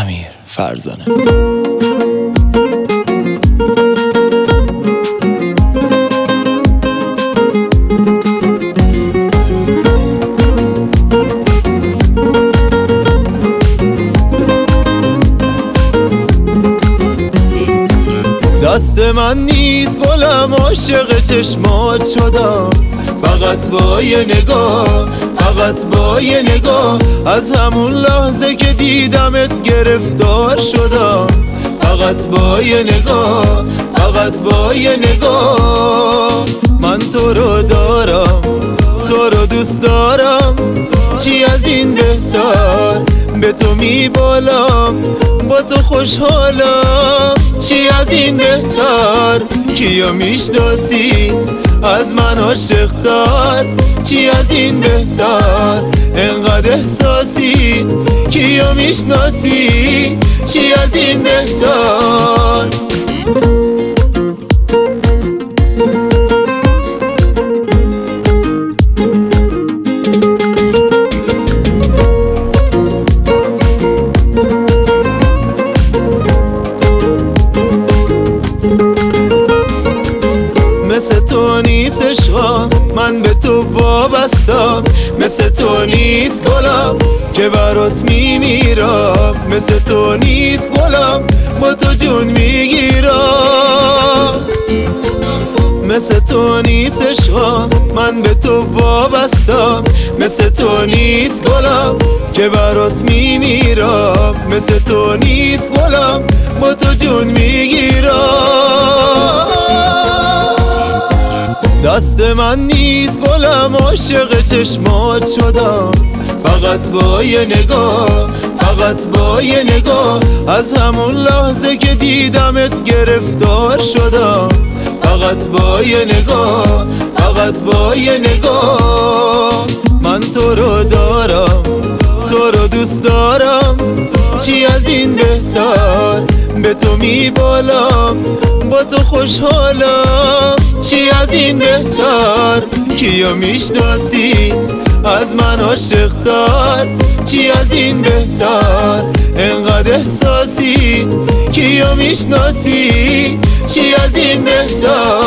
امیر فرزانه. دست من نیست گلم عاشق چشمات شدم، فقط با یه نگاه، فقط با یه نگاه، از همون لحظه که دیدمت گرفتار شدم، فقط با یه نگاه، فقط با یه نگاه. من تو رو دارم، تو رو دوست دارم، چی از این بهتر، به تو میبالم، با تو خوشحالم، چی از این بهتر، کیا میشناسی از من عاشق‌تر، چی از این بهتر، انقدر احساسی، کیا میشناسی، چی از این بهتر. مثل تو نیست عشقم، من به تو وابستم، مثل تو نیست گلم که برات میمیرم، مثل تو نیست گلم با تو جون میگیرم. مثل تو نیست عشقم، من به تو وابستم، مثل تو نیست گلم که برات میمیرم، مثل تو نیست گلم با تو جون میگیرم. دست من نیست گلم عاشق چشمات شدم، فقط با یه نگاه، فقط با یه نگاه، از همون لحظه که دیدمت گرفتار شدم، فقط با یه نگاه، فقط با یه نگاه. من تو رو دارم، تو رو دوست دارم، چی از این بهتر، به تو میبالم، با تو خوشحالم، چی از این بهتر، کیا میشناسی از من عاشق‌تر، چی از این بهتر، انقدر احساسی، کیا میشناسی، چی از این بهتر.